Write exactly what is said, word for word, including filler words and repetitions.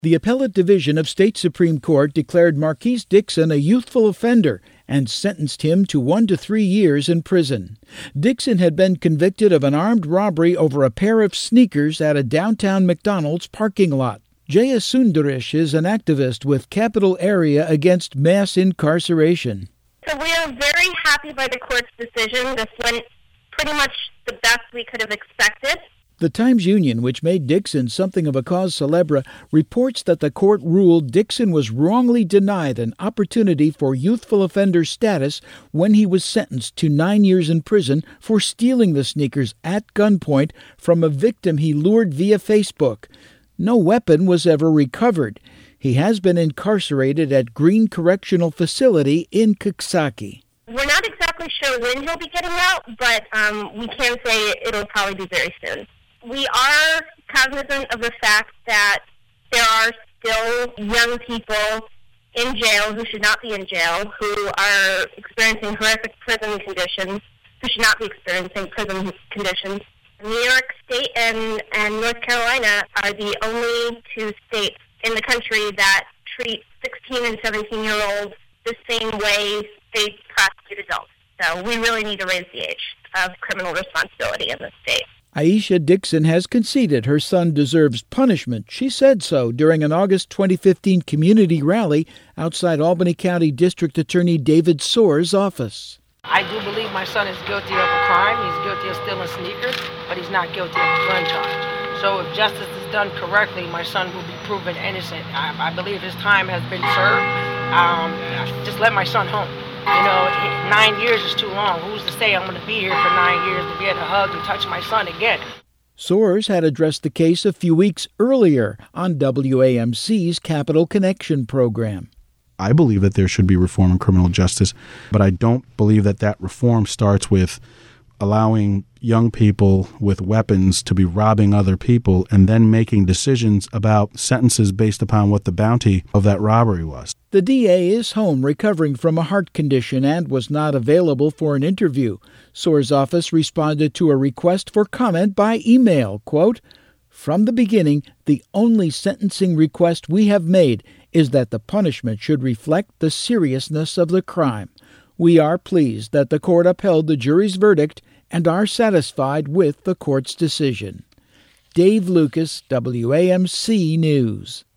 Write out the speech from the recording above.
The Appellate Division of State Supreme Court declared Marquise Dixon a youthful offender and sentenced him to one to three years in prison. Dixon had been convicted of an armed robbery over a pair of sneakers at a downtown McDonald's parking lot. Jaya Sundarish is an activist with Capital Area Against Mass Incarceration. So we are very happy by the court's decision. This went pretty much the best we could have expected. The Times-Union, which made Dixon something of a cause célèbre, reports that the court ruled Dixon was wrongly denied an opportunity for youthful offender status when he was sentenced to nine years in prison for stealing the sneakers at gunpoint from a victim he lured via Facebook. No weapon was ever recovered. He has been incarcerated at Green Correctional Facility in Coxsackie. We're not exactly sure when he'll be getting out, but um, we can say it'll probably be very soon. We are cognizant of the fact that there are still young people in jail who should not be in jail, who are experiencing horrific prison conditions, who should not be experiencing prison conditions. New York State and, and North Carolina are the only two states in the country that treat sixteen and seventeen-year-olds the same way they prosecute adults. So we really need to raise the age of criminal responsibility in this state. Aisha Dixon has conceded her son deserves punishment. She said so during an August twenty fifteen community rally outside Albany County District Attorney David Soer's office. I do believe my son is guilty of a crime. He's guilty of stealing sneakers, but he's not guilty of a gun charge. So if justice is done correctly, my son will be proven innocent. I, I believe his time has been served. Um, just let my son home. You know, nine years is too long. Who's to say I'm going to be here for nine years to be able to hug and touch my son again? Soers had addressed the case a few weeks earlier on W A M C's Capital Connection program. I believe that there should be reform in criminal justice, but I don't believe that that reform starts with allowing young people with weapons to be robbing other people and then making decisions about sentences based upon what the bounty of that robbery was. The D A is home recovering from a heart condition and was not available for an interview. Soer's office responded to a request for comment by email, quote, "From the beginning, the only sentencing request we have made is that the punishment should reflect the seriousness of the crime. We are pleased that the court upheld the jury's verdict and are satisfied with the court's decision." Dave Lucas, W A M C News.